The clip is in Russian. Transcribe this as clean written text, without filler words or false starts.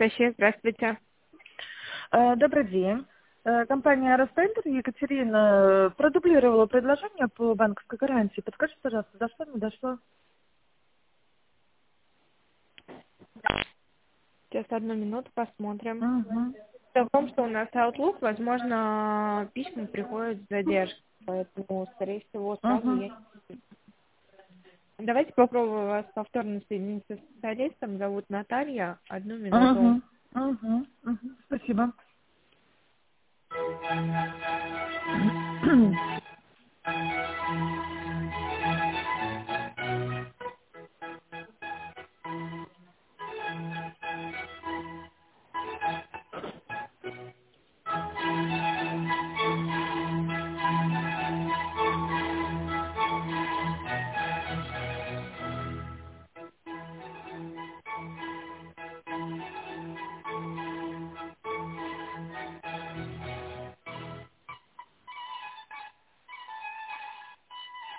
Анастасия, здравствуйте. Добрый день. Компания Ростендер Екатерина продублировала предложение по банковской гарантии. Подскажите, пожалуйста, до что не дошло? Сейчас одну минуту посмотрим. Угу. Дело в том, что у нас Outlook, возможно, письма приходят с задержкой, поэтому, скорее всего, сразу Угу. я... Давайте попробую вас повторно соединить со специалистом. Зовут Наталья. Одну минуту. Угу. Угу. Спасибо.